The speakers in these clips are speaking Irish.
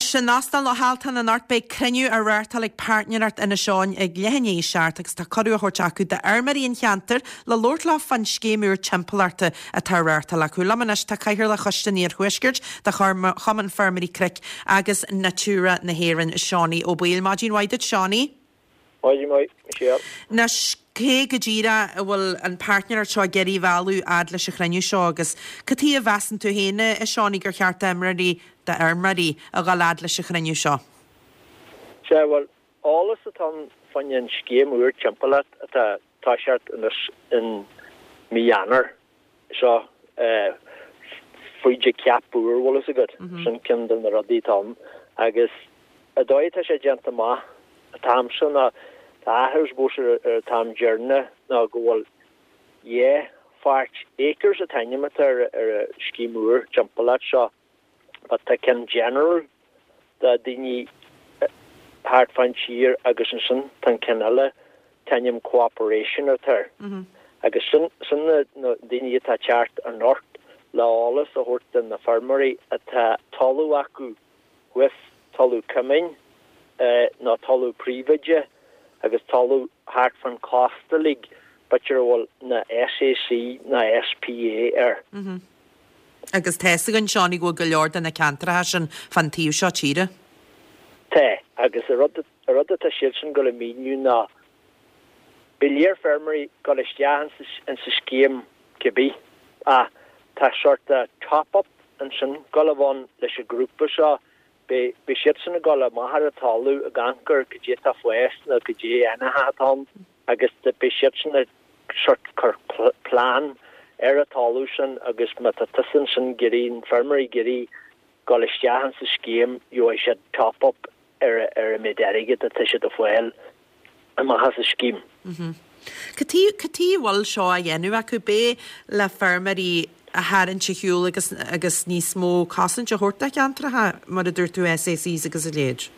sin nástal le háaltan an art be creniu a réirtal ag partnerart ina seáin ag lehanné seart agus tá choú thuirt acu de armaríon cheantar le Lord lá fan scéimúr timpplairta a tar réirtal acu lamanis tá caiithir le chuisteníar chuisgirt de chaman fermarí cric agus natúra na héann Seánaí ó Bail Madín Waidid Seánaí. Na cé go ddíra bhfuil an partner seo geirí bhú ad leis a chreniu seo agus catí a bhesan tú héine i Seánaí gur cheart imraí de armarí a gáad leis a chreniu seo. Se bhfuil álas atá fanin scéimúr timpplaat atá táseart in mianar seo fuide ceapúr bhlas a god sin cin na rodí tám agus a dóid tá sé genta má a tam sin a táhars bóir tam journey ná gohfuil fart acres a tainime ar a scéimúr timpplaat seo but tá cin general da daoine hart fan siar agus an sin tan cinile tanim cooperation tar agus sin na daoine atá teart an nort leálas a thuirt in na farmarí atá talú acu with talú cumin ná talú príomhaide agus talú hart fan costalig butcher bhfuil na SAC na SPA Agus teasa an Seánaí go leor na cantrathe sin fan tíú seo tíre? Té agus a rud a siad sin go le míniu ná biléir fermarí go leistean an sa scéim cibí a tá sort a top-up an sin go bhain leis a grúpa seo be siad sin go le maithar a talú a gancur go dé tá fuest na go dé anathe agus de be siad sin a sort chur plán a talú sin agus matasan sin geín fermarí geí go leistean sa scéim jo sé top-up ar a méderige a tuise do foiil a ma has a scéim. Catí bhil seo a dhéanú acu bé le fermarí a háann si hiúil agus níos mó casan se thuirta ceantrathe mar a dúirtú SACs agus a léid.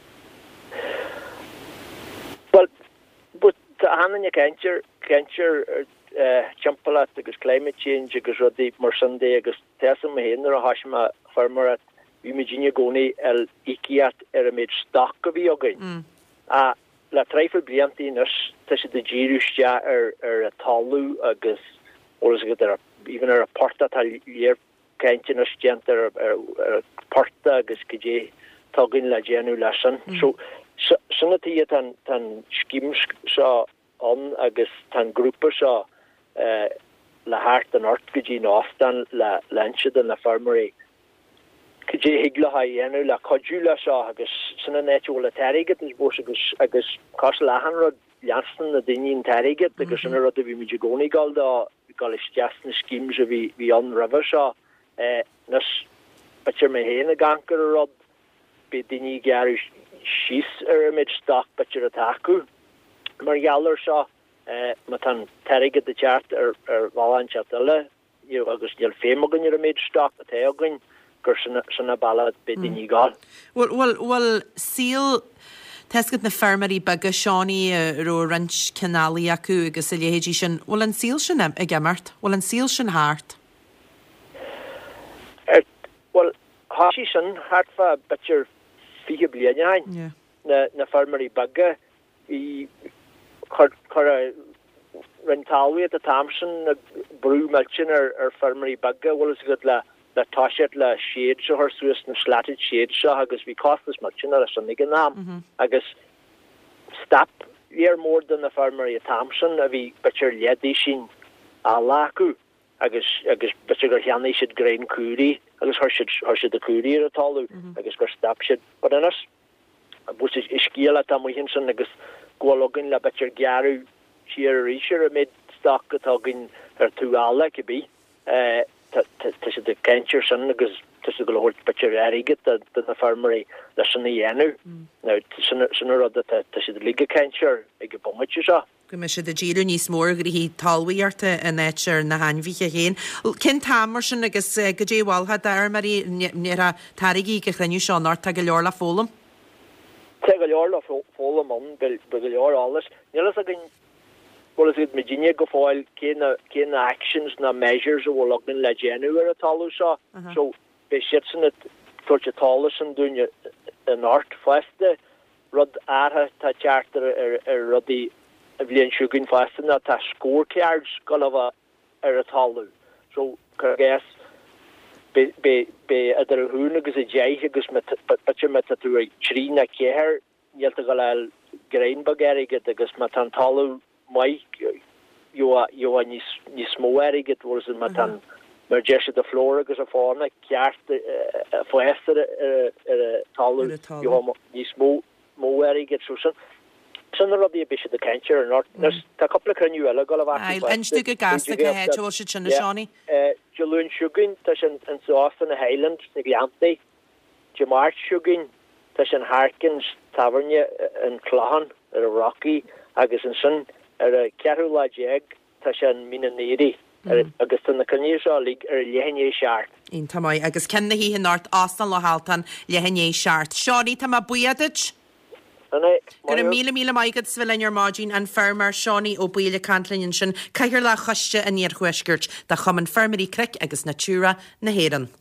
Well, but hanan kentir timpplaat agus climate change agus rudí mar Sunday agus team héanaar a hasma farmar vi Virginia goni el ikiat a méid stock a vi agin a la treifel blianti nus te de jirúsja a talú agus or even a porta tal leer keintje nus gent porta agus kejé tagin la genu lasan so sunnati tan skims sa an agus tan grúpa sa la hart an ort gejé nástan la lanche den la farmarí Kajé higla ha yenu la kajula sha agus sinna netúla tariget is bos agus kaslahan rod Janssen na dinin tariget agus sinna rod vi mijigoni galda galis jasna schemes vi an river sha nas butcher me hena ganker rod be dini garu shis mid stock butcher ataku mar yaller sha matan tariget de chart valan chatala you agus jel femogan your mid stock atagun Gershana ballad bidin gal. Well, seal tesgad na fermarí baga Seánaí ro ranch canali acu agus a léhédí sin. Well, an seal sin a gemart. Well, an seal sin hart. Well, hashi sin hart fa butcher fihe blianain. Na fermarí baga I rentalwi at the Thompson brew melchin or fermarí baga. Well, it's good la tashet la shade so her suas na slatted shade so agus vi cost as much in a sunnig nam agus stop year more than the farmer Thompson a vi butcher yedishin alaku agus butcher hanni should grain curi agus her should the curi at all agus go stop should but in us which is iskila tam hinson agus gologin la butcher garu sheer risher mid stock atogin her tu ala could be tussen de kentjer sin agus tussen go hoort butcher erige de farmarí le sin yenu nou sin rod tussen de lige kentjer ag bommetje sa go me se de díú níos mór gur hí talhaíarta a netir na hainmhiche héin cin tamar sin agus go dé bhilha dar marí ní a tarigí go chreniu seo nát a go leor le fólam te go leor le fólam an be go leor alles nílas a gin well is it Virginia go foil kena actions na measures o login le genu a talu so be shitsin it torch talus and doing an art feste rud ara tá charter rudi bblion siúginn fastan na tá scorecards golfa a talú so gas be adar hún agus a deith agus met tú trí na céir níalta go le grainbagéige agus mat an talú mai jo ní smóige was mat an mar je de flór agus a fána ceart foester talú ní smóige trúsan. Sunna rodí a bis de kentir an tá couple craniuile go einstu go gas se sinna Seánní. Jolún siúginn tá an sáasta na Highland na Gleanta, Jamart siúginn tá an Harkins taverne an Cláhan ar a Rocky agus an sun ar a ceúlaéag tá an Minanéri agus na caníálig ar lehenné seart. Ín tamáid agus cenna hí hin át astan le haltan lehenné seart. Seánní tá buiadiid? Gur míle maigad svilein ar mágin an fermar Seánní ó buile cantlinn sin caiir le chuiste a níor chuisgurt de chuman fermarí cric agus natúra na héan.